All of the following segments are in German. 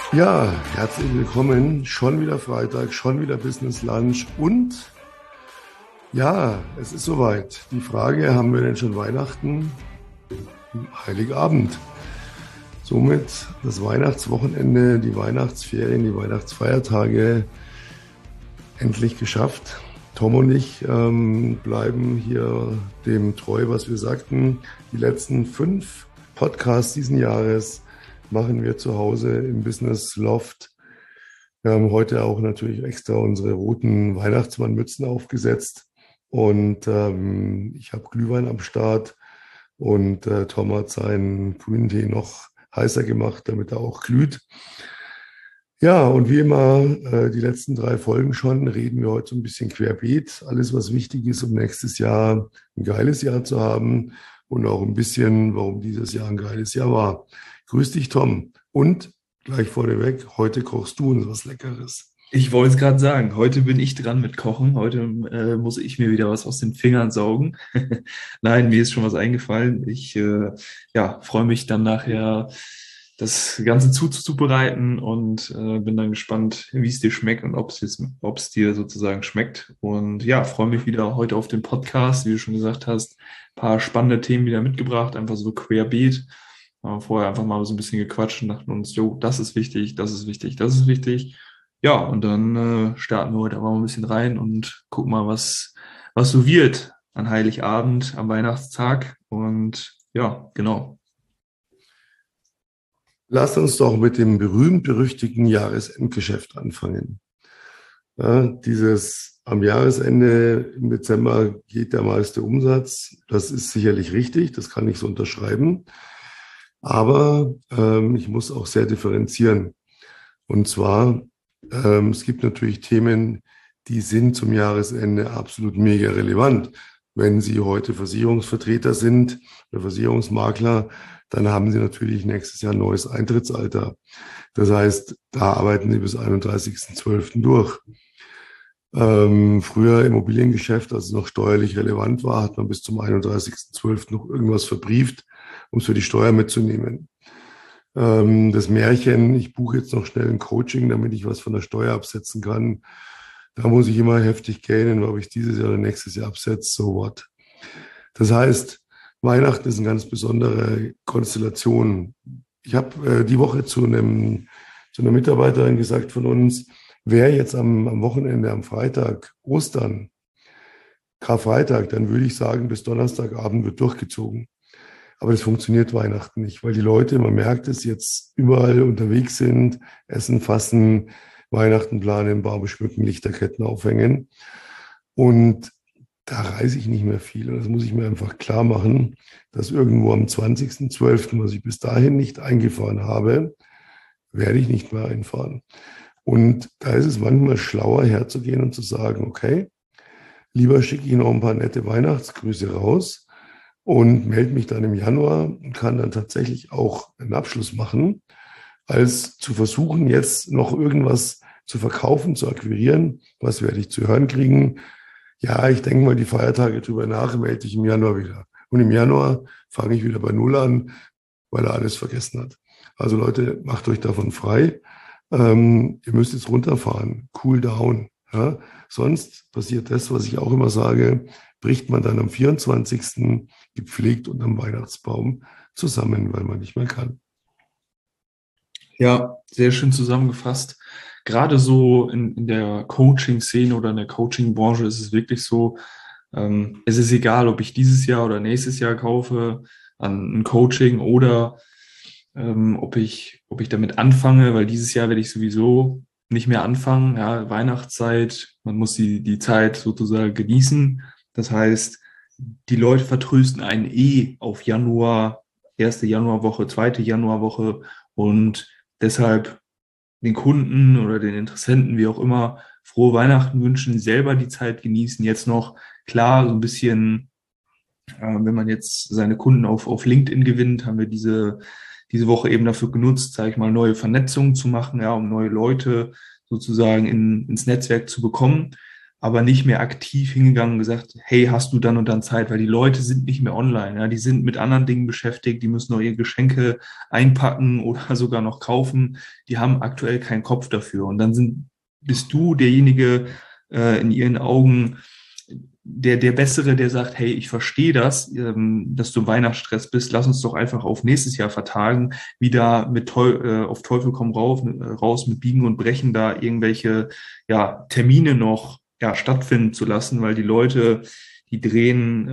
Ja, herzlich willkommen. Schon wieder Freitag, schon wieder Business Lunch und ja, es ist soweit. Die Frage, haben wir denn schon Weihnachten? Heiligabend. Somit das Weihnachtswochenende, die Weihnachtsferien, die Weihnachtsfeiertage endlich geschafft. Tom und ich bleiben hier dem treu, was wir sagten. Die letzten 5 Podcasts diesen Jahres machen wir zu Hause im Business Loft. Wir haben heute auch natürlich extra unsere roten Weihnachtsmannmützen aufgesetzt und ich habe Glühwein am Start und Tom hat seinen grünen Tee noch heißer gemacht, damit er auch glüht. Ja, und wie immer, die letzten 3 Folgen schon, reden wir heute so ein bisschen querbeet. Alles, was wichtig ist, um nächstes Jahr ein geiles Jahr zu haben und auch ein bisschen, warum dieses Jahr ein geiles Jahr war. Grüß dich, Tom. Und gleich vorneweg, heute kochst du uns was Leckeres. Ich wollte es gerade sagen, heute bin ich dran mit Kochen. Heute muss ich mir wieder was aus den Fingern saugen. Nein, mir ist schon was eingefallen. Ich freue mich dann nachher, das Ganze zuzubereiten und bin dann gespannt, wie es dir schmeckt und ob es dir sozusagen schmeckt. Und ja, freue mich wieder heute auf den Podcast, wie du schon gesagt hast. Ein paar spannende Themen wieder mitgebracht, einfach so querbeet. Vorher einfach mal so ein bisschen gequatscht und dachten uns, jo, das ist wichtig, das ist wichtig, das ist wichtig. Ja, und dann starten wir heute aber mal ein bisschen rein und gucken mal, was so wird an Heiligabend, am Weihnachtstag. Und ja, genau. Lass uns doch mit dem berühmt-berüchtigten Jahresendgeschäft anfangen. Ja, dieses am Jahresende im Dezember geht der meiste Umsatz. Das ist sicherlich richtig, das kann ich so unterschreiben. Aber ich muss auch sehr differenzieren. Und zwar, es gibt natürlich Themen, die sind zum Jahresende absolut mega relevant. Wenn Sie heute Versicherungsvertreter sind oder Versicherungsmakler, dann haben Sie natürlich nächstes Jahr ein neues Eintrittsalter. Das heißt, da arbeiten Sie bis 31.12. durch. Früher im Immobiliengeschäft, als es noch steuerlich relevant war, hat man bis zum 31.12. noch irgendwas verbrieft, um es für die Steuer mitzunehmen. Das Märchen, ich buche jetzt noch schnell ein Coaching, damit ich was von der Steuer absetzen kann. Da muss ich immer heftig gähnen, ob ich dieses Jahr oder nächstes Jahr absetze, so what. Das heißt, Weihnachten ist eine ganz besondere Konstellation. Ich habe die Woche zu einer Mitarbeiterin gesagt von uns, wer jetzt am Wochenende, am Freitag, Ostern, Karfreitag, dann würde ich sagen, bis Donnerstagabend wird durchgezogen. Aber das funktioniert Weihnachten nicht, weil die Leute, man merkt es, jetzt überall unterwegs sind, essen, fassen, Weihnachten planen, Baum schmücken, Lichterketten aufhängen. Und da reise ich nicht mehr viel. Und das muss ich mir einfach klar machen, dass irgendwo am 20.12., was ich bis dahin nicht eingefahren habe, werde ich nicht mehr einfahren. Und da ist es manchmal schlauer, herzugehen und zu sagen, okay, lieber schicke ich noch ein paar nette Weihnachtsgrüße raus und melde mich dann im Januar und kann dann tatsächlich auch einen Abschluss machen, als zu versuchen, jetzt noch irgendwas zu verkaufen, zu akquirieren. Was werde ich zu hören kriegen? Ja, ich denke mal die Feiertage drüber nach, melde ich im Januar wieder. Und im Januar fange ich wieder bei Null an, weil er alles vergessen hat. Also Leute, macht euch davon frei. Ihr müsst jetzt runterfahren, cool down. Ja? Sonst passiert das, was ich auch immer sage, bricht man dann am 24. gepflegt unterm Weihnachtsbaum zusammen, weil man nicht mehr kann. Ja, sehr schön zusammengefasst. Gerade so in der Coaching-Szene oder in der Coaching-Branche ist es wirklich so, es ist egal, ob ich dieses Jahr oder nächstes Jahr kaufe an ein Coaching oder ob ich damit anfange, weil dieses Jahr werde ich sowieso nicht mehr anfangen. Ja, Weihnachtszeit, man muss die Zeit sozusagen genießen. Das heißt, die Leute vertrösten einen auf Januar, erste Januarwoche, zweite Januarwoche und deshalb den Kunden oder den Interessenten, wie auch immer, frohe Weihnachten wünschen, selber die Zeit genießen. Jetzt noch, klar, so ein bisschen, wenn man jetzt seine Kunden auf LinkedIn gewinnt, haben wir diese Woche eben dafür genutzt, sage ich mal, neue Vernetzungen zu machen, ja, um neue Leute sozusagen ins Netzwerk zu bekommen. aber nicht mehr aktiv hingegangen und gesagt, hey, hast du dann und dann Zeit? Weil die Leute sind nicht mehr online, ja, die sind mit anderen Dingen beschäftigt, die müssen noch ihre Geschenke einpacken oder sogar noch kaufen. Die haben aktuell keinen Kopf dafür. Und dann bist du derjenige in ihren Augen, der Bessere, der sagt, hey, ich verstehe das, dass du im Weihnachtsstress bist, lass uns doch einfach auf nächstes Jahr vertagen, wieder auf Teufel komm raus mit Biegen und Brechen da irgendwelche Termine noch stattfinden zu lassen, weil die Leute, die drehen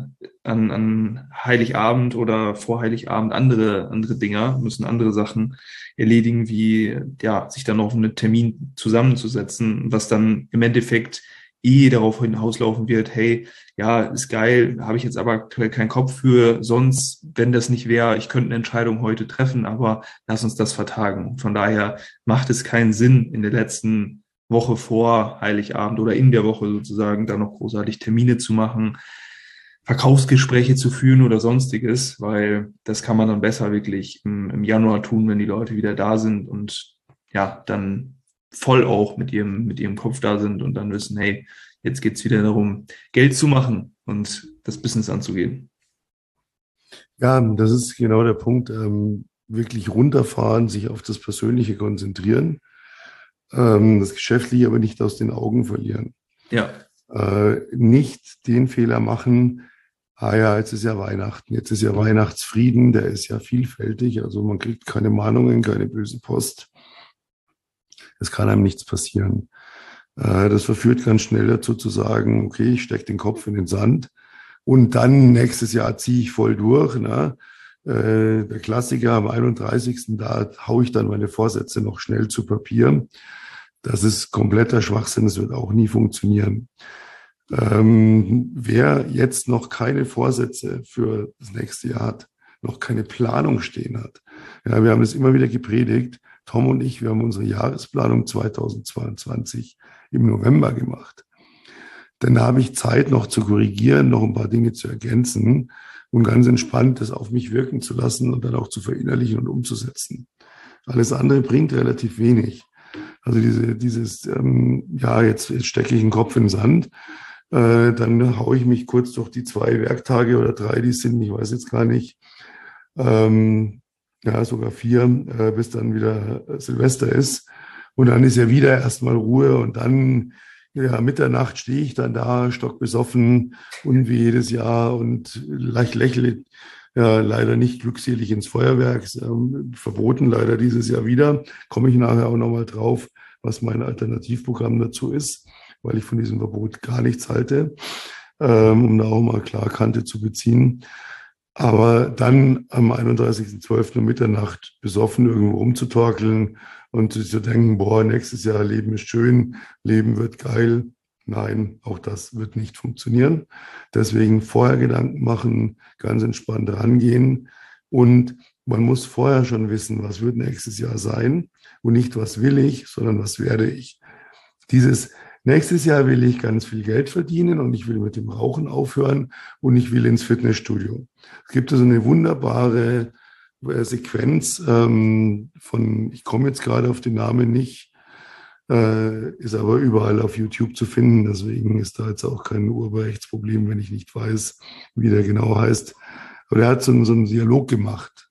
an Heiligabend oder vor Heiligabend andere Dinger, müssen andere Sachen erledigen, wie sich dann auf einen Termin zusammenzusetzen, was dann im Endeffekt darauf hinauslaufen wird, hey, ja, ist geil, habe ich jetzt aber aktuell keinen Kopf für, sonst, wenn das nicht wäre, ich könnte eine Entscheidung heute treffen, aber lass uns das vertagen. Von daher macht es keinen Sinn, in der letzten Woche vor Heiligabend oder in der Woche sozusagen da noch großartig Termine zu machen, Verkaufsgespräche zu führen oder sonstiges, weil das kann man dann besser wirklich im Januar tun, wenn die Leute wieder da sind und dann voll auch mit ihrem Kopf da sind und dann wissen, hey, jetzt geht's wieder darum, Geld zu machen und das Business anzugehen. Ja, das ist genau der Punkt. Wirklich runterfahren, sich auf das Persönliche konzentrieren, das Geschäftliche aber nicht aus den Augen verlieren. Ja. Nicht den Fehler machen, jetzt ist ja Weihnachten, jetzt ist ja Weihnachtsfrieden, der ist ja vielfältig, also man kriegt keine Mahnungen, keine böse Post. Es kann einem nichts passieren. Das verführt ganz schnell dazu zu sagen, okay, ich stecke den Kopf in den Sand und dann nächstes Jahr ziehe ich voll durch. Ne? Der Klassiker am 31. Da haue ich dann meine Vorsätze noch schnell zu Papier. Das ist kompletter Schwachsinn, das wird auch nie funktionieren. Wer jetzt noch keine Vorsätze für das nächste Jahr hat, noch keine Planung stehen hat, ja, wir haben das immer wieder gepredigt, Tom und ich, wir haben unsere Jahresplanung 2022 im November gemacht. Dann habe ich Zeit noch zu korrigieren, noch ein paar Dinge zu ergänzen und ganz entspannt das auf mich wirken zu lassen und dann auch zu verinnerlichen und umzusetzen. Alles andere bringt relativ wenig. Also jetzt stecke ich den Kopf in den Sand, dann haue ich mich kurz durch die 2 Werktage oder 3, die es sind, ich weiß jetzt gar nicht, sogar 4, bis dann wieder Silvester ist. Und dann ist ja wieder erstmal Ruhe und dann, Mitternacht stehe ich dann da, stockbesoffen und wie jedes Jahr und lächle leider nicht glückselig ins Feuerwerk, verboten leider dieses Jahr wieder. Komme ich nachher auch nochmal drauf, was mein Alternativprogramm dazu ist, weil ich von diesem Verbot gar nichts halte, um da auch mal klar Kante zu beziehen. Aber dann am 31.12. um Mitternacht besoffen irgendwo rumzutorkeln und sich zu denken, boah, nächstes Jahr Leben ist schön, Leben wird geil. Nein, auch das wird nicht funktionieren. Deswegen vorher Gedanken machen, ganz entspannt rangehen. Und man muss vorher schon wissen, was wird nächstes Jahr sein und nicht, was will ich, sondern was werde ich. Nächstes Jahr will ich ganz viel Geld verdienen und ich will mit dem Rauchen aufhören und ich will ins Fitnessstudio. Es gibt so eine wunderbare Sequenz ich komme jetzt gerade auf den Namen nicht, ist aber überall auf YouTube zu finden. Deswegen ist da jetzt auch kein Urheberrechtsproblem, wenn ich nicht weiß, wie der genau heißt. Aber er hat so einen Dialog gemacht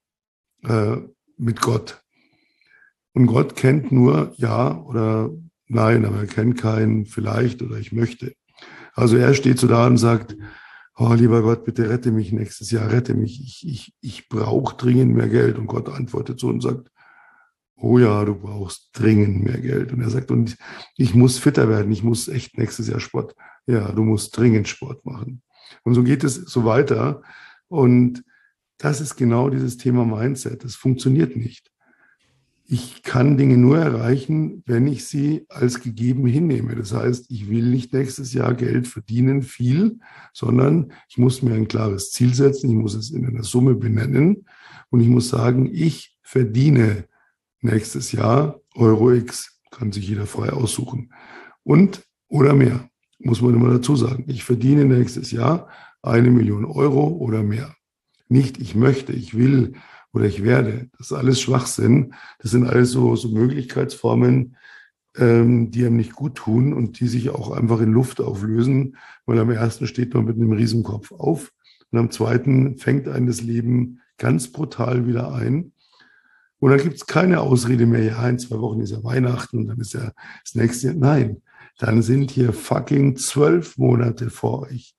mit Gott. Und Gott kennt nur Ja oder Nein, aber er kennt keinen vielleicht oder ich möchte. Also er steht so da und sagt, oh, lieber Gott, bitte rette mich nächstes Jahr, rette mich. Ich brauche dringend mehr Geld. Und Gott antwortet so und sagt, oh ja, du brauchst dringend mehr Geld. Und er sagt, und ich muss fitter werden, ich muss echt nächstes Jahr Sport. Ja, du musst dringend Sport machen. Und so geht es so weiter. Und das ist genau dieses Thema Mindset. Das funktioniert nicht. Ich kann Dinge nur erreichen, wenn ich sie als gegeben hinnehme. Das heißt, ich will nicht nächstes Jahr Geld verdienen, viel, sondern ich muss mir ein klares Ziel setzen. Ich muss es in einer Summe benennen und ich muss sagen, ich verdiene nächstes Jahr Euro X, kann sich jeder frei aussuchen. Und oder mehr, muss man immer dazu sagen. Ich verdiene nächstes Jahr 1 Million Euro oder mehr. Nicht ich möchte, ich will oder ich werde. Das ist alles Schwachsinn. Das sind alles so Möglichkeitsformen, die einem nicht gut tun und die sich auch einfach in Luft auflösen, weil am ersten steht man mit einem Riesenkopf auf und am zweiten fängt einen das Leben ganz brutal wieder ein. Und dann gibt es keine Ausrede mehr, ja, in 2 Wochen ist ja Weihnachten und dann ist ja das nächste Jahr. Nein, dann sind hier fucking 12 Monate vor euch.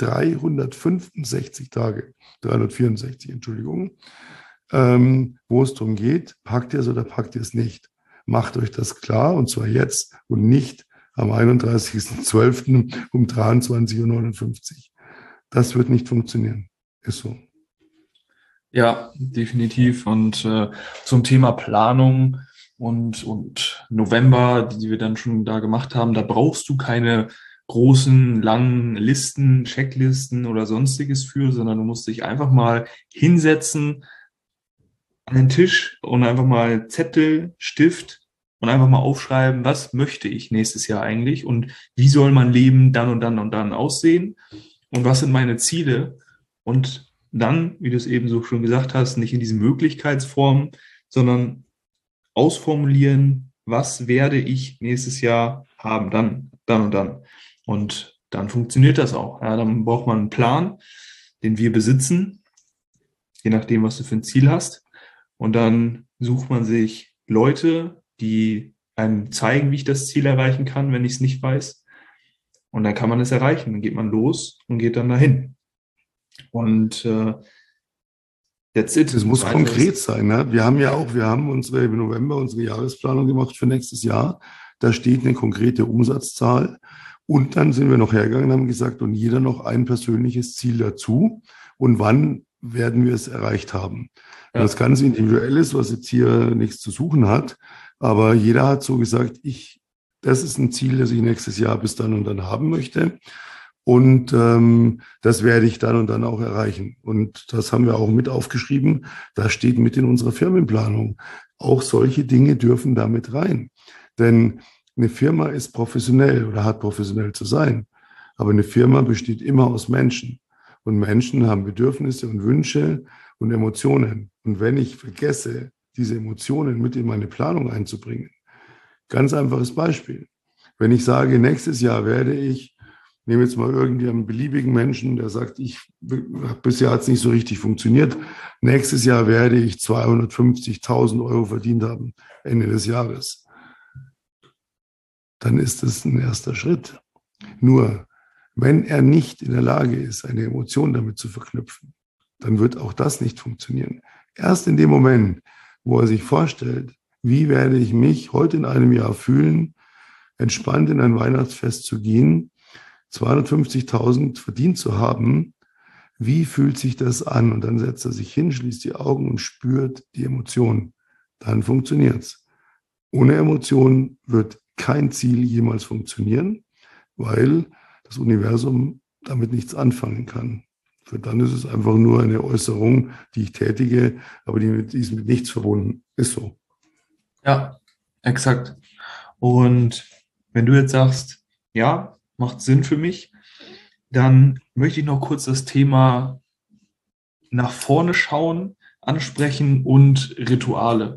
365 Tage, 364, Entschuldigung, wo es darum geht, packt ihr es oder packt ihr es nicht. Macht euch das klar und zwar jetzt und nicht am 31.12. um 23:59 Uhr. Das wird nicht funktionieren. Ist so. Ja, definitiv. Und zum Thema Planung und November, die wir dann schon da gemacht haben, da brauchst du keine großen, langen Listen, Checklisten oder sonstiges für, sondern du musst dich einfach mal hinsetzen an den Tisch und einfach mal Zettel, Stift und einfach mal aufschreiben, was möchte ich nächstes Jahr eigentlich und wie soll mein Leben dann und dann und dann aussehen und was sind meine Ziele und dann, wie du es eben so schon gesagt hast, nicht in diesen Möglichkeitsformen, sondern ausformulieren, was werde ich nächstes Jahr haben, dann und dann. Und dann funktioniert das auch. Ja, dann braucht man einen Plan, den wir besitzen, je nachdem, was du für ein Ziel hast. Und dann sucht man sich Leute, die einem zeigen, wie ich das Ziel erreichen kann, wenn ich es nicht weiß. Und dann kann man es erreichen. Dann geht man los und geht dann dahin. Und that's it. Es muss konkret sein. Ne? Wir haben im November unsere Jahresplanung gemacht für nächstes Jahr. Da steht eine konkrete Umsatzzahl. Und dann sind wir noch hergegangen und haben gesagt, und jeder noch ein persönliches Ziel dazu. Und wann werden wir es erreicht haben? Ja. Das ganz individuell ist, was jetzt hier nichts zu suchen hat. Aber jeder hat so gesagt, das ist ein Ziel, das ich nächstes Jahr bis dann und dann haben möchte. Und das werde ich dann und dann auch erreichen. Und das haben wir auch mit aufgeschrieben. Das steht mit in unserer Firmenplanung. Auch solche Dinge dürfen damit rein. Denn eine Firma ist professionell oder hat professionell zu sein. Aber eine Firma besteht immer aus Menschen. Und Menschen haben Bedürfnisse und Wünsche und Emotionen. Und wenn ich vergesse, diese Emotionen mit in meine Planung einzubringen, ganz einfaches Beispiel. Wenn ich sage, nächstes Jahr werde ich, nehme jetzt mal irgendwie einen beliebigen Menschen, der sagt, bisher hat es nicht so richtig funktioniert. Nächstes Jahr werde ich 250.000 Euro verdient haben, Ende des Jahres. Dann ist das ein erster Schritt. Nur, wenn er nicht in der Lage ist, eine Emotion damit zu verknüpfen, dann wird auch das nicht funktionieren. Erst in dem Moment, wo er sich vorstellt, wie werde ich mich heute in einem Jahr fühlen, entspannt in ein Weihnachtsfest zu gehen, 250.000 verdient zu haben, wie fühlt sich das an? Und dann setzt er sich hin, schließt die Augen und spürt die Emotion. Dann funktioniert's. Ohne Emotion wird kein Ziel jemals funktionieren, weil das Universum damit nichts anfangen kann. Für dann ist es einfach nur eine Äußerung, die ich tätige, aber die ist mit nichts verbunden. Ist so. Ja, exakt. Und wenn du jetzt sagst, ja, macht Sinn für mich, dann möchte ich noch kurz das Thema nach vorne schauen, ansprechen und Rituale.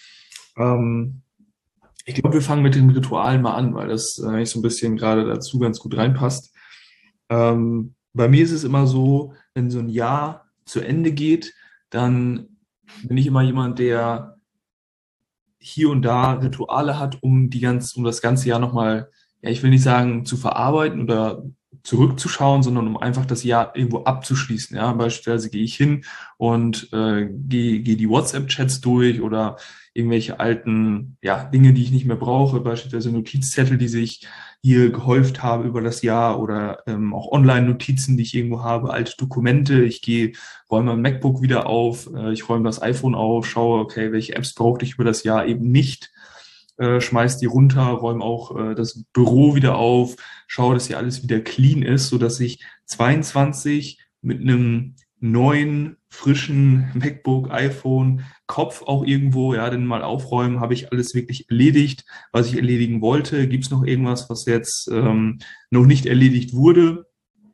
Ich glaube, wir fangen mit den Ritualen mal an, weil das eigentlich so ein bisschen gerade dazu ganz gut reinpasst. Bei mir ist es immer so, wenn so ein Jahr zu Ende geht, dann bin ich immer jemand, der hier und da Rituale hat, um das ganze Jahr nochmal, ja, ich will nicht sagen zu verarbeiten oder zurückzuschauen, sondern um einfach das Jahr irgendwo abzuschließen. Ja, beispielsweise gehe ich hin und gehe die WhatsApp-Chats durch oder irgendwelche alten, ja, Dinge, die ich nicht mehr brauche, beispielsweise Notizzettel, die sich hier gehäuft haben über das Jahr oder auch Online-Notizen, die ich irgendwo habe, alte Dokumente. Räume mein MacBook wieder auf, ich räume das iPhone auf, schaue, okay, welche Apps brauchte ich über das Jahr eben nicht, schmeiß die runter, räume auch das Büro wieder auf, schaue, dass hier alles wieder clean ist, sodass ich 22 mit einem neuen, frischen MacBook, iPhone, Kopf auch irgendwo, ja, denn mal aufräumen, habe ich alles wirklich erledigt, was ich erledigen wollte. Gibt es noch irgendwas, was jetzt noch nicht erledigt wurde?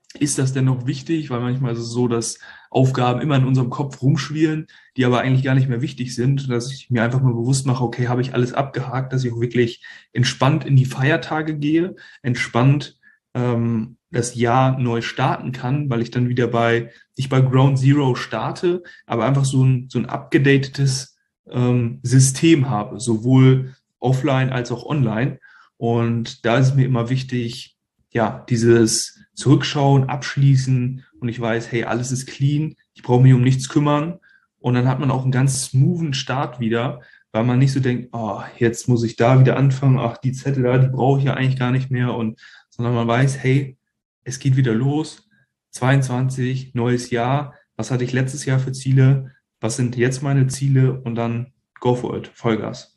ist das denn noch wichtig? Weil manchmal ist es so, dass Aufgaben immer in unserem Kopf rumschwirren, die aber eigentlich gar nicht mehr wichtig sind, dass ich mir einfach mal bewusst mache, okay, habe ich alles abgehakt, dass ich auch wirklich entspannt in die Feiertage gehe, entspannt das Jahr neu starten kann, weil ich dann wieder nicht bei Ground Zero starte, aber einfach so ein abgedatetes System habe, sowohl offline als auch online. Und da ist es mir immer wichtig, ja, dieses Zurückschauen, Abschließen und ich weiß, hey, alles ist clean, ich brauche mich um nichts kümmern. Und dann hat man auch einen ganz smoothen Start wieder, weil man nicht so denkt, oh, jetzt muss ich da wieder anfangen, ach, die Zettel da, die brauche ich ja eigentlich gar nicht mehr. Sondern man weiß, hey, es geht wieder los, 22, neues Jahr, was hatte ich letztes Jahr für Ziele, was sind jetzt meine Ziele und dann go for it, Vollgas.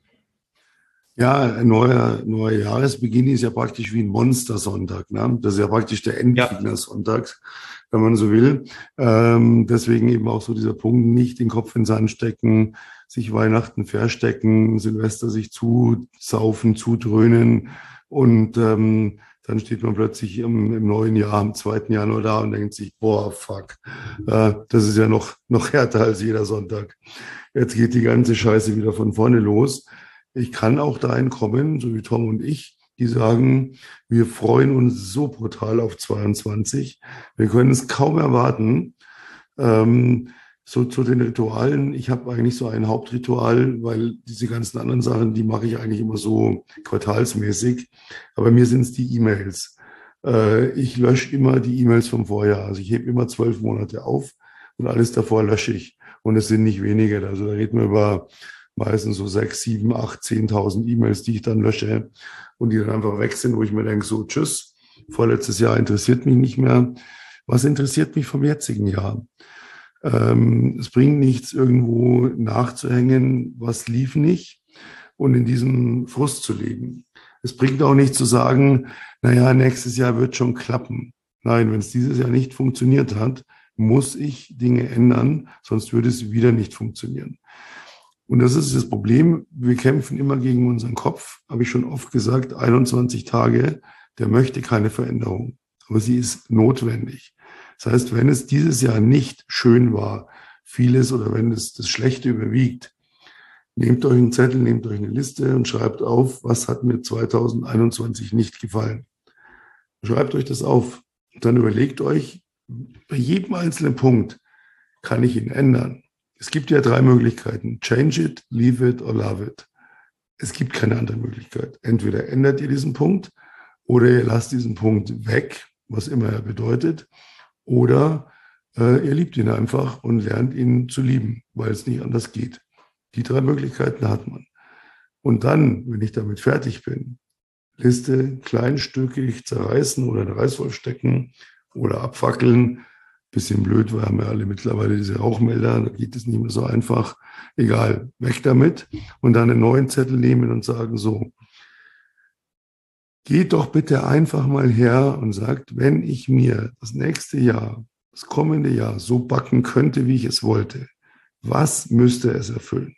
Ja, ein neuer Jahresbeginn ist ja praktisch wie ein Monstersonntag. Ne? Das ist ja praktisch der Ja, Endgegner-Sonntag, wenn man so will. Deswegen eben auch so dieser Punkt, nicht den Kopf in den Sand stecken, sich Weihnachten verstecken, Silvester sich zusaufen, zudröhnen und dann steht man plötzlich im neuen Jahr, am 2. Januar da und denkt sich, boah, fuck, das ist ja noch härter als jeder Sonntag. Jetzt geht die ganze Scheiße wieder von vorne los. Ich kann auch dahin kommen, so wie Tom und ich, die sagen, wir freuen uns so brutal auf 22. Wir können es kaum erwarten. Ähm, so zu den Ritualen. Ich habe eigentlich so ein Hauptritual, weil diese ganzen anderen Sachen, die mache ich eigentlich immer so quartalsmäßig. Aber mir sind es die E-Mails. Ich lösche immer die E-Mails vom Vorjahr. Also ich hebe immer 12 Monate auf und alles davor lösche ich. Und es sind nicht wenige. Also da reden wir über meistens so 6, 7, 8, 10.000 E-Mails, die ich dann lösche und die dann einfach weg sind, wo ich mir denke, so tschüss, vorletztes Jahr interessiert mich nicht mehr. Was interessiert mich vom jetzigen Jahr? Es bringt nichts, irgendwo nachzuhängen, was lief nicht und in diesem Frust zu leben. Es bringt auch nicht zu sagen, naja, nächstes Jahr wird schon klappen. Nein, wenn es dieses Jahr nicht funktioniert hat, muss ich Dinge ändern, sonst würde es wieder nicht funktionieren. Und das ist das Problem. Wir kämpfen immer gegen unseren Kopf, habe ich schon oft gesagt, 21 Tage, der möchte keine Veränderung, aber sie ist notwendig. Das heißt, wenn es dieses Jahr nicht schön war, vieles oder wenn es das Schlechte überwiegt, nehmt euch einen Zettel, nehmt euch eine Liste und schreibt auf, was hat mir 2021 nicht gefallen. Schreibt euch das auf. Und dann überlegt euch, bei jedem einzelnen Punkt kann ich ihn ändern. Es gibt ja 3 Möglichkeiten. Change it, leave it or love it. Es gibt keine andere Möglichkeit. Entweder ändert ihr diesen Punkt oder ihr lasst diesen Punkt weg, was immer er bedeutet, oder ihr liebt ihn einfach und lernt ihn zu lieben, weil es nicht anders geht. Die 3 Möglichkeiten hat man. Und dann, wenn ich damit fertig bin, Liste kleinstückig zerreißen oder in den Reißwolf stecken oder abfackeln. Bisschen blöd, weil wir haben ja alle mittlerweile diese Rauchmelder, da geht es nicht mehr so einfach. Egal, weg damit und dann einen neuen Zettel nehmen und sagen so, geht doch bitte einfach mal her und sagt, wenn ich mir das nächste Jahr, das kommende Jahr so backen könnte, wie ich es wollte, was müsste es erfüllen?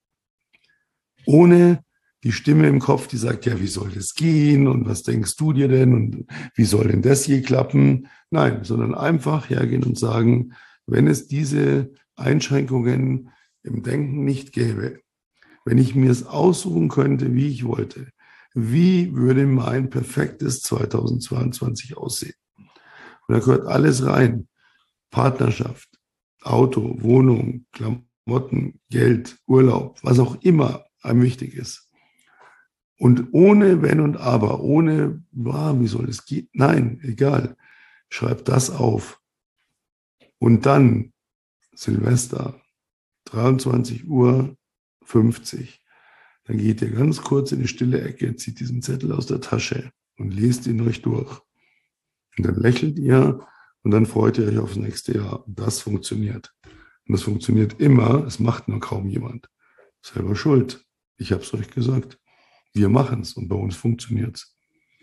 Ohne die Stimme im Kopf, die sagt, ja, wie soll das gehen und was denkst du dir denn und wie soll denn das je klappen? Nein, sondern einfach hergehen und sagen, wenn es diese Einschränkungen im Denken nicht gäbe, wenn ich mir es aussuchen könnte, wie ich wollte, wie würde mein perfektes 2022 aussehen? Und da gehört alles rein. Partnerschaft, Auto, Wohnung, Klamotten, Geld, Urlaub, was auch immer einem wichtig ist. Und ohne Wenn und Aber, ohne, wie soll es gehen? Nein, egal. Schreib das auf. Und dann, Silvester, 23 Uhr 50. Dann geht ihr ganz kurz in die stille Ecke, zieht diesen Zettel aus der Tasche und lest ihn euch durch. Und dann lächelt ihr und dann freut ihr euch aufs nächste Jahr. Und das funktioniert. Und das funktioniert immer, es macht nur kaum jemand. Selber schuld. Ich habe es euch gesagt. Wir machen es und bei uns funktioniert es.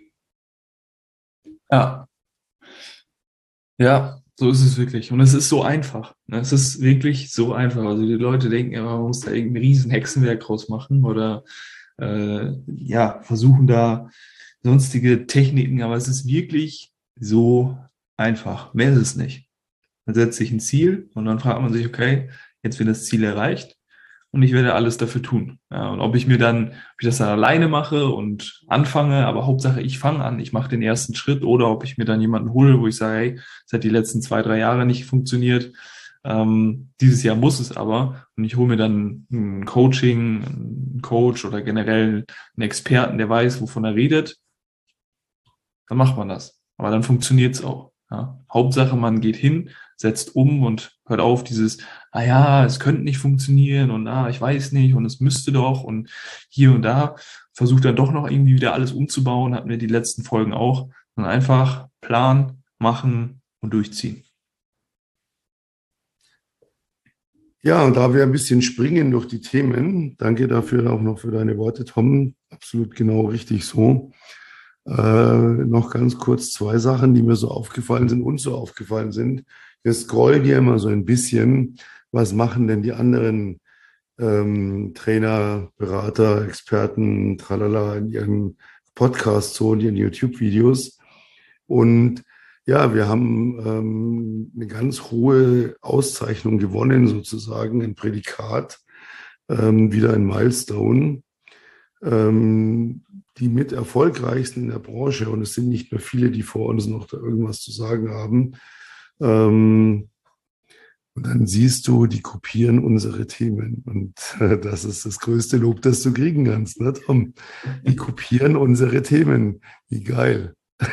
Ja, ja, so ist es wirklich. Und es ist so einfach. Ne? Es ist wirklich so einfach. Also die Leute denken immer, man muss da irgendein riesen Hexenwerk draus machen oder ja, versuchen da sonstige Techniken, aber es ist wirklich so Einfach. Mehr ist es nicht. Man setzt sich ein Ziel und dann fragt man sich, okay, jetzt wird das Ziel erreicht und ich werde alles dafür tun. Ja, und ob ich das dann alleine mache und anfange, aber Hauptsache ich fange an, ich mache den ersten Schritt, oder ob ich mir dann jemanden hole, wo ich sage, hey, es hat die letzten 2, 3 Jahre nicht funktioniert. Dieses Jahr muss es aber, und ich hole mir dann ein Coaching, einen Coach oder generell einen Experten, der weiß, wovon er redet, dann macht man das. Aber dann funktioniert es auch. Ja. Hauptsache, man geht hin, setzt um und hört auf dieses, ah ja, es könnte nicht funktionieren und ich weiß nicht und es müsste doch und hier und da. Versucht dann doch noch irgendwie wieder alles umzubauen, hatten wir die letzten Folgen auch. Und einfach planen, machen und durchziehen. Ja, und da wir ein bisschen springen durch die Themen, danke dafür auch noch für deine Worte, Tom. Absolut genau richtig so. Noch ganz kurz zwei Sachen, die mir so aufgefallen sind und so aufgefallen sind. Wir scrollen hier immer so ein bisschen, was machen denn die anderen Trainer, Berater, Experten, tralala, in ihren Podcasts, so in ihren YouTube-Videos. Und ja, wir haben eine ganz hohe Auszeichnung gewonnen, sozusagen, ein Prädikat, wieder ein Milestone. Die mit erfolgreichsten in der Branche, und es sind nicht mehr viele, die vor uns noch da irgendwas zu sagen haben. Und dann siehst du, die kopieren unsere Themen. Und das ist das größte Lob, das du kriegen kannst, ne, Tom? Die kopieren unsere Themen. Wie geil.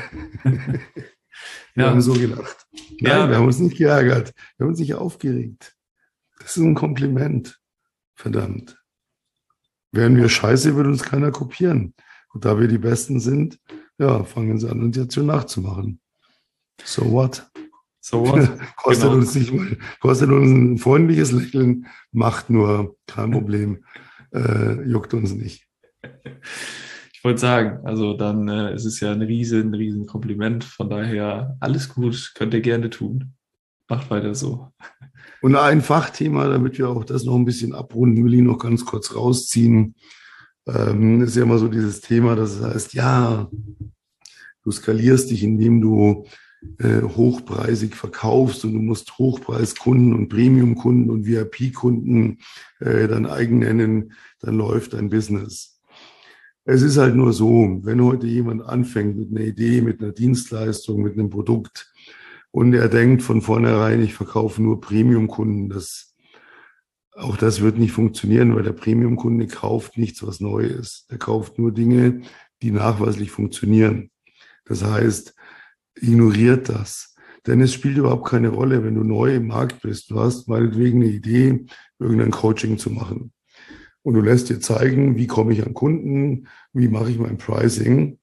Wir haben so gelacht. Nein, wir haben uns nicht geärgert. Wir haben uns nicht aufgeregt. Das ist ein Kompliment. Verdammt. Wären wir scheiße, würde uns keiner kopieren. Und da wir die Besten sind, ja, fangen sie an, uns jetzt schon nachzumachen. So what? So what? Kostet uns nicht mal, kostet uns ein freundliches Lächeln, macht nur, kein Problem, juckt uns nicht. Ich wollte sagen, also dann ist es ja ein riesen Kompliment. Von daher alles gut, könnt ihr gerne tun. Macht weiter so. Und ein Fachthema, damit wir auch das noch ein bisschen abrunden, will ich noch ganz kurz rausziehen. Ist ja immer so dieses Thema, das heißt, ja, du skalierst dich, indem du hochpreisig verkaufst und du musst Hochpreiskunden und Premiumkunden und VIP-Kunden dann eigen nennen, dann läuft dein Business. Es ist halt nur so, wenn heute jemand anfängt mit einer Idee, mit einer Dienstleistung, mit einem Produkt und er denkt von vornherein, ich verkaufe nur Premiumkunden, auch das wird nicht funktionieren, weil der Premiumkunde kauft nichts, was neu ist. Der kauft nur Dinge, die nachweislich funktionieren. Das heißt, ignoriert das. Denn es spielt überhaupt keine Rolle, wenn du neu im Markt bist. Du hast meinetwegen eine Idee, irgendein Coaching zu machen. Und du lässt dir zeigen, wie komme ich an Kunden, wie mache ich mein Pricing.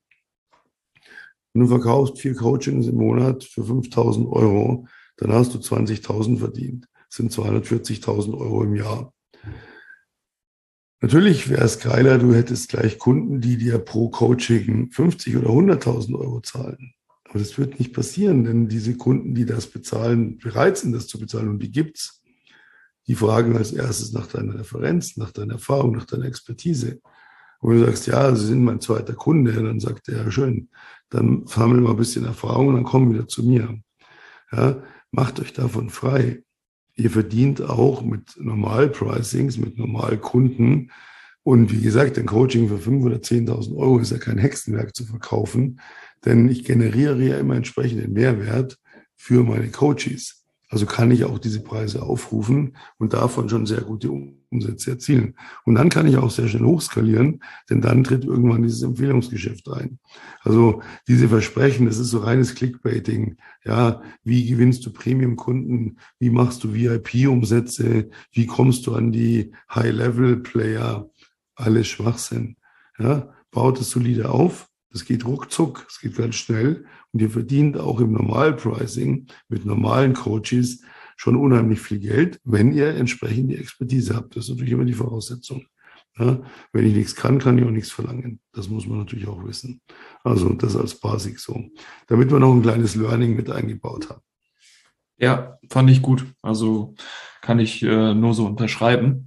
Und du verkaufst 4 Coachings im Monat für 5.000 Euro, dann hast du 20.000 verdient. Das sind 240.000 Euro im Jahr. Natürlich wäre es geiler, du hättest gleich Kunden, die dir pro Coaching 50 oder 100.000 Euro zahlen. Aber das wird nicht passieren, denn diese Kunden, die das bezahlen, bereit sind, das zu bezahlen, und die gibt's, die fragen als erstes nach deiner Referenz, nach deiner Erfahrung, nach deiner Expertise. Und wenn du sagst, ja, Sie sind mein zweiter Kunde, dann sagt er, ja, schön, dann sammeln wir ein bisschen Erfahrung und dann kommen wieder zu mir. Ja, macht euch davon frei. Ihr verdient auch mit Normal-Pricings, mit Normalkunden. Und wie gesagt, ein Coaching für 5.000 oder 10.000 Euro ist ja kein Hexenwerk zu verkaufen, denn ich generiere ja immer entsprechenden Mehrwert für meine Coaches. Also kann ich auch diese Preise aufrufen und davon schon sehr gute Umsätze erzielen. Und dann kann ich auch sehr schnell hochskalieren, denn dann tritt irgendwann dieses Empfehlungsgeschäft ein. Also diese Versprechen, das ist so reines Clickbaiting. Ja, wie gewinnst du Premium-Kunden? Wie machst du VIP-Umsätze? Wie kommst du an die High-Level-Player? Alles Schwachsinn. Ja, baut es solide auf. Das geht ruckzuck, es geht ganz schnell und ihr verdient auch im Normalpricing mit normalen Coaches schon unheimlich viel Geld, wenn ihr entsprechend die Expertise habt. Das ist natürlich immer die Voraussetzung. Ja, wenn ich nichts kann, kann ich auch nichts verlangen. Das muss man natürlich auch wissen. Also das als Basic so, damit wir noch ein kleines Learning mit eingebaut haben. Ja, fand ich gut. Also kann ich nur so unterschreiben.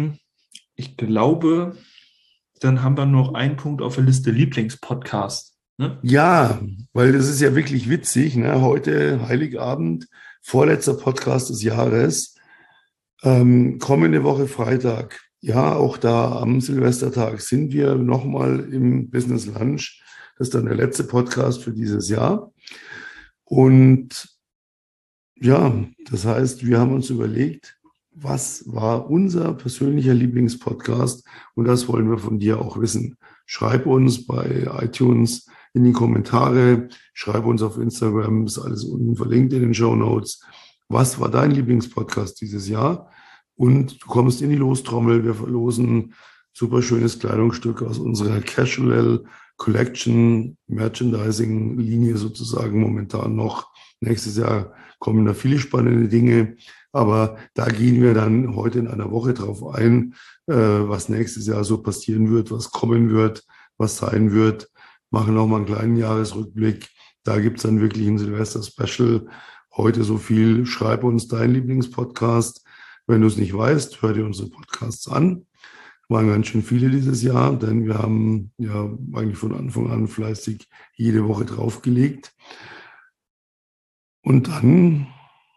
Ich glaube, dann haben wir noch einen Punkt auf der Liste, Lieblingspodcast. Ne? Ja, weil das ist ja wirklich witzig, ne? Heute Heiligabend, vorletzter Podcast des Jahres, kommende Woche Freitag. Ja, auch da am Silvestertag sind wir nochmal im Business Lunch. Das ist dann der letzte Podcast für dieses Jahr. Und ja, das heißt, wir haben uns überlegt, was war unser persönlicher Lieblingspodcast? Und das wollen wir von dir auch wissen. Schreib uns bei iTunes in die Kommentare, schreib uns auf Instagram, ist alles unten verlinkt in den Shownotes. Was war dein Lieblingspodcast dieses Jahr? Und du kommst in die Lostrommel. Wir verlosen super schönes Kleidungsstück aus unserer Casual Collection Merchandising Linie sozusagen momentan noch. Nächstes Jahr kommen da viele spannende Dinge, aber da gehen wir dann heute in einer Woche drauf ein, was nächstes Jahr so passieren wird, was kommen wird, was sein wird. Machen nochmal einen kleinen Jahresrückblick. Da gibt es dann wirklich ein Silvester-Special. Heute so viel. Schreib uns deinen Lieblingspodcast. Wenn du es nicht weißt, hör dir unsere Podcasts an. Waren ganz schön viele dieses Jahr, denn wir haben ja eigentlich von Anfang an fleißig jede Woche draufgelegt. Und dann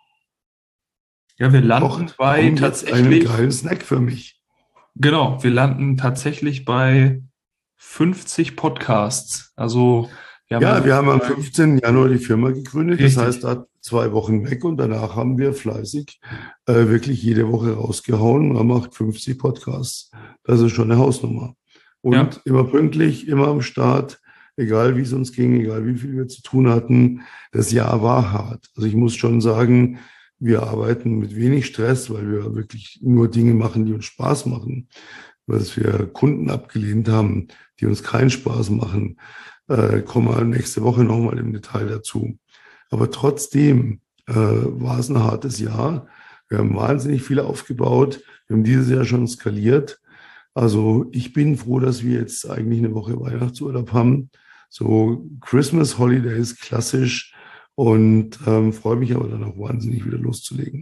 Ja, wir landen bei einen tatsächlich, geilen Snack für mich. genau, wir landen tatsächlich bei 50 Podcasts. Also Ja, wir haben am 15. Januar die Firma gegründet. Das richtig. heißt, da 2 Wochen weg und danach haben wir fleißig wirklich jede Woche rausgehauen. Man macht 50 Podcasts. Das ist schon eine Hausnummer. Und Ja. immer pünktlich, immer am Start, egal wie es uns ging, egal wie viel wir zu tun hatten. Das Jahr war hart. Also ich muss schon sagen, wir arbeiten mit wenig Stress, weil wir wirklich nur Dinge machen, die uns Spaß machen. Was wir Kunden abgelehnt haben, die uns keinen Spaß machen, kommen wir nächste Woche nochmal im Detail dazu. Aber trotzdem war es ein hartes Jahr. Wir haben wahnsinnig viel aufgebaut. Wir haben dieses Jahr schon skaliert. Also ich bin froh, dass wir jetzt eigentlich eine Woche Weihnachtsurlaub haben. So Christmas Holidays klassisch und freue mich aber dann auch wahnsinnig wieder loszulegen.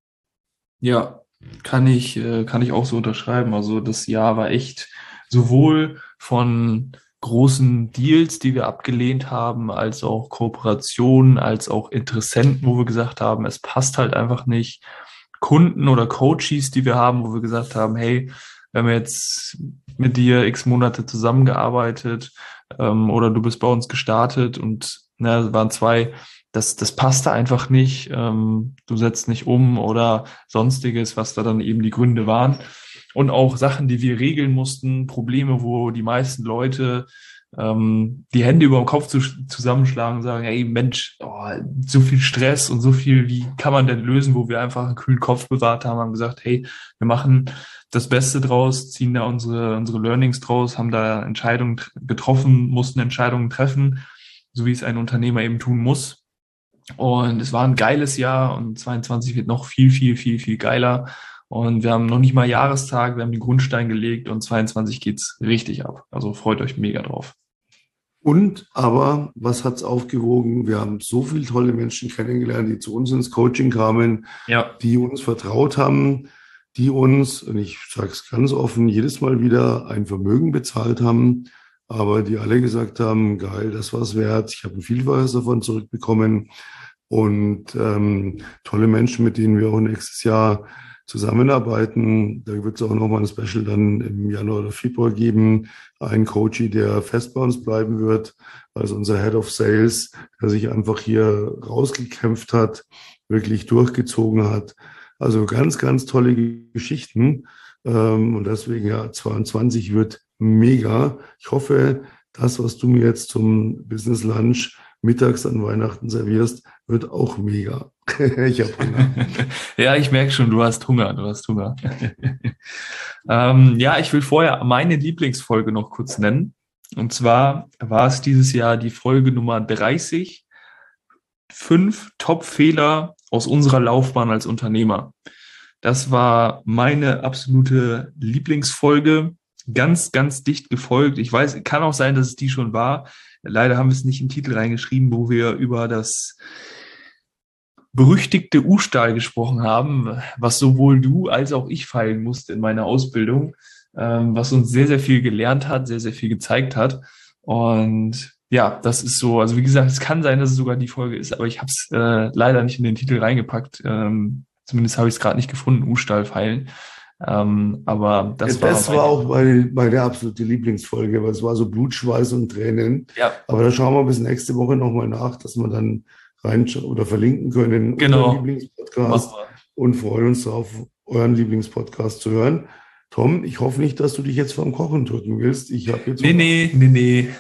Ja, kann ich auch so unterschreiben. Also das Jahr war echt sowohl von großen Deals, die wir abgelehnt haben, als auch Kooperationen, als auch Interessenten, wo wir gesagt haben, es passt halt einfach nicht. Kunden oder Coaches, die wir haben, wo wir gesagt haben, hey, wir haben jetzt mit dir x Monate zusammengearbeitet, oder du bist bei uns gestartet und waren zwei, das passte einfach nicht, du setzt nicht um oder sonstiges, was da dann eben die Gründe waren. Und auch Sachen, die wir regeln mussten, Probleme, wo die meisten Leute die Hände über dem Kopf zusammenschlagen und sagen, hey Mensch, so viel Stress und so viel, wie kann man denn lösen, wo wir einfach einen kühlen Kopf bewahrt haben, haben gesagt, hey, wir machen das Beste draus, ziehen da unsere Learnings draus, haben da Entscheidungen getroffen, mussten Entscheidungen treffen, so wie es ein Unternehmer eben tun muss. Und es war ein geiles Jahr und 22 wird noch viel, viel, viel, viel geiler. Und wir haben noch nicht mal Jahrestag, wir haben den Grundstein gelegt und 22 geht's richtig ab. Also freut euch mega drauf. Und aber, was hat's aufgewogen? Wir haben so viele tolle Menschen kennengelernt, die zu uns ins Coaching kamen, Ja. die uns vertraut haben, die uns, und ich sage es ganz offen, jedes Mal wieder ein Vermögen bezahlt haben, aber die alle gesagt haben, geil, das war's wert, ich habe ein Vielfaches davon zurückbekommen und tolle Menschen, mit denen wir auch nächstes Jahr zusammenarbeiten. Da wird es auch nochmal ein Special dann im Januar oder Februar geben. Ein Coach, der fest bei uns bleiben wird, also unser Head of Sales, der sich einfach hier rausgekämpft hat, wirklich durchgezogen hat. Also ganz, ganz tolle Geschichten. Und deswegen, ja, 22 wird mega. Ich hoffe, das, was du mir jetzt zum Business Lunch mittags an Weihnachten servierst, wird auch mega. Ich habe Hunger. Ja, ich merke schon, du hast Hunger, ja, ich will vorher meine Lieblingsfolge noch kurz nennen. Und zwar war es dieses Jahr die Folge Nummer 30. 5 Top-Fehler aus unserer Laufbahn als Unternehmer. Das war meine absolute Lieblingsfolge. Ganz, ganz dicht gefolgt. Ich weiß, kann auch sein, dass es die schon war. Leider haben wir es nicht im Titel reingeschrieben, wo wir über das berüchtigte U-Stahl gesprochen haben, was sowohl du als auch ich feilen musste in meiner Ausbildung, was uns sehr, sehr viel gelernt hat, sehr, sehr viel gezeigt hat. Und Ja, das ist so. Also wie gesagt, es kann sein, dass es sogar die Folge ist, aber ich habe es leider nicht in den Titel reingepackt. Zumindest habe ich es gerade nicht gefunden, U-Stahl-Feilen. Aber Ja, das war das war auch meine absolute Lieblingsfolge, weil es war so Blut, Schweiß und Tränen. ja, Aber da schauen wir bis nächste Woche nochmal nach, dass wir dann rein oder verlinken können, unseren genau. Machen Lieblingspodcast, wir. und freuen uns darauf, euren Lieblingspodcast zu hören. Tom, ich hoffe nicht, dass du dich jetzt vorm Kochen drücken willst. Ich habe jetzt Nee, Hunger. nee, nee, nee.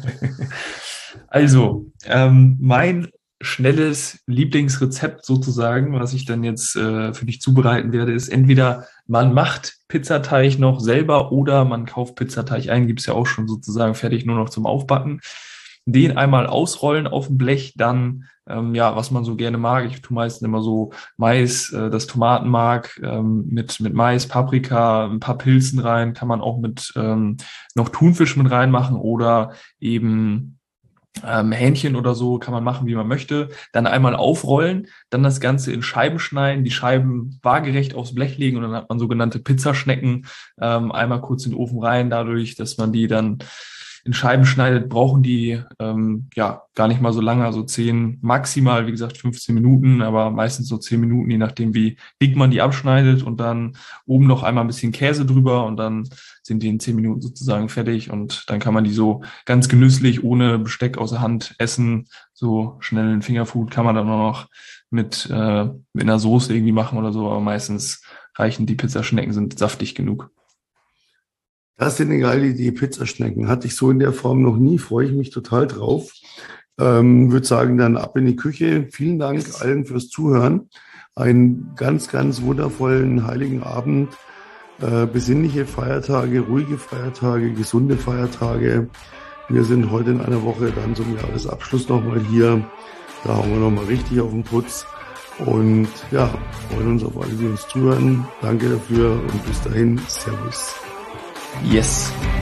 Also, mein schnelles Lieblingsrezept sozusagen, was ich dann jetzt für dich zubereiten werde, ist entweder man macht Pizzateig noch selber oder man kauft Pizzateig ein, gibt's ja auch schon sozusagen fertig, nur noch zum Aufbacken. Den einmal ausrollen auf dem Blech, dann ja, was man so gerne mag. Ich tue meistens immer so Mais, das Tomatenmark mit Mais, Paprika, ein paar Pilzen rein, kann man auch mit noch Thunfisch mit reinmachen oder eben Hähnchen oder so, kann man machen, wie man möchte. Dann einmal aufrollen, dann das Ganze in Scheiben schneiden, die Scheiben waagerecht aufs Blech legen und dann hat man sogenannte Pizzaschnecken. Einmal kurz in den Ofen rein, dadurch, dass man die dann in Scheiben schneidet, brauchen die ja gar nicht mal so lange, also 10, maximal, wie gesagt, 15 Minuten, aber meistens so 10 Minuten, je nachdem, wie dick man die abschneidet und dann oben noch einmal ein bisschen Käse drüber und dann sind die in 10 Minuten sozusagen fertig und dann kann man die so ganz genüsslich ohne Besteck aus der Hand essen. So schnell ein Fingerfood kann man dann auch noch mit einer Soße irgendwie machen oder so, aber meistens reichen die Pizzaschnecken, sind saftig genug. Das ist eine geile Idee, Pizzaschnecken. Hatte ich so in der Form noch nie, freue ich mich total drauf. Würde sagen, dann ab in die Küche. Vielen Dank allen fürs Zuhören. Einen ganz, ganz wundervollen heiligen Abend. Besinnliche Feiertage, ruhige Feiertage, gesunde Feiertage. Wir sind heute in einer Woche dann zum Jahresabschluss nochmal hier. Da hauen wir nochmal richtig auf den Putz. Und ja, freuen uns auf alle, die uns zuhören. Danke dafür und bis dahin. Servus. Yes.